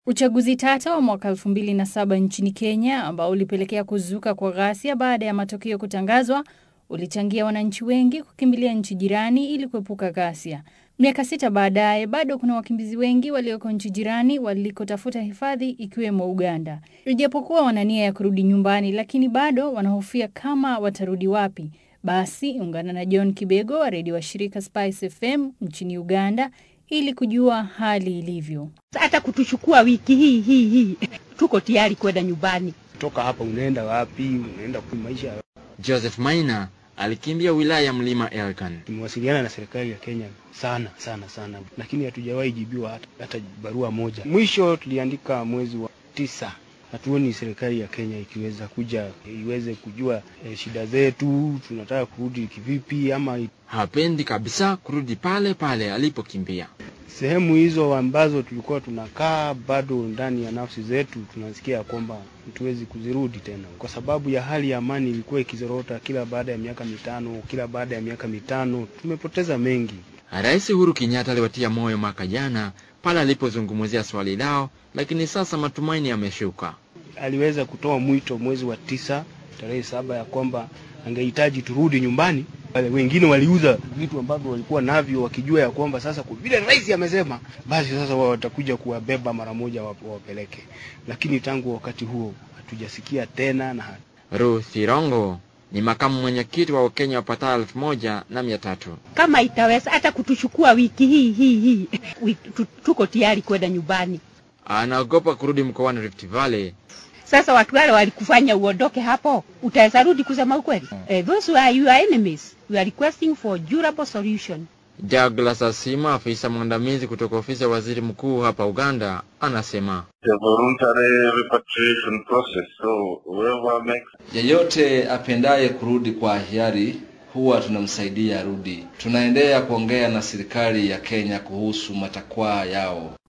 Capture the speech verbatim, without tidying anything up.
Uchaguzi tata wa mwaka elfu mbili na saba nchini Kenya ambao ulipelekea kuzuka kwa ghasia baada ya matokeo kutangazwa ulichangia wananchi wengi kukimbilia nchi jirani ili kuepuka ghasia. Miaka sita baadaye bado kuna wakimbizi wengi walioko nchi jirani walikotafuta hifadhi ikiwemo Uganda. Ijapokuwa wana nia ya kurudi nyumbani lakini bado wanahofia kama watarudi wapi. Basi ungana na John Kibego wa redio wa shirika Spice F M nchini Uganda ili kujua hali ilivyo. Hata kutuchukua wiki hii hii hii tuko tayari kwenda nyumbani. Toka hapa unaenda wapi? Unaenda kwa maisha. Joseph Maina alikimbia wilaya ya Mlima Elgon. Tumewasiliana na serikali ya Kenya sana sana sana, lakini hatujawahi jibiwa hata, hata barua moja. Mwisho tuliandika mwezi wa tisa. Hatuoni serikali ya Kenya ikiweza kuja iweze kujua e, shida zetu, tunataka kurudi kivipi ama hapendi kabisa kurudi pale pale alipokimbia. Sehemu hizo ambazo tulikuwa tunakaa bado ndani ya nafsi zetu tunasikia kwamba hatuwezi kuzirudi tena kwa sababu ya hali ya amani ilikuwa ikizorota kila baada ya miaka mitano, kila baada ya miaka mitano. Tumepoteza mengi. Rais Uhuru Kenyatta aliwatia moyo mwaka jana pale alipozungumzia swali lao, lakini sasa matumaini yameshuka. Aliweza kutoa mwito mwezi wa tisa tarehe saba ya kwamba angehitaji turudi nyumbani. Wale wengine waliuza vitu ambavyo walikuwa navyo wakijua ya kwamba sasa kwa vile rais amesema basi sasa wao watakuja kuwabeba mara moja wapeleke. Lakini tangu wakati huo hatujasikia tena. Na Ruth Irongo ni makamu mwenyekiti wa Kenya wapatao elfu moja na mia tatu. Kama itaweza hata kutuchukua wiki hii hii hii tuko tayari kwenda nyumbani. Anaogopa kurudi mkoani Rift Valley. Sasa watu wale walikufanya uondoke hapo, utaweza rudi kusema ukweli? Uh, those who are your enemies, we are requesting for durable solution. Douglas Asima, afisa mwandamizi kutoka ofisi ya waziri mkuu hapa Uganda, anasema the voluntary repatriation process, so whoever makes yeyote apendaye kurudi kwa hiari huwa tunamsaidia arudi. Tunaendelea kuongea na serikali ya Kenya kuhusu matakwa yao.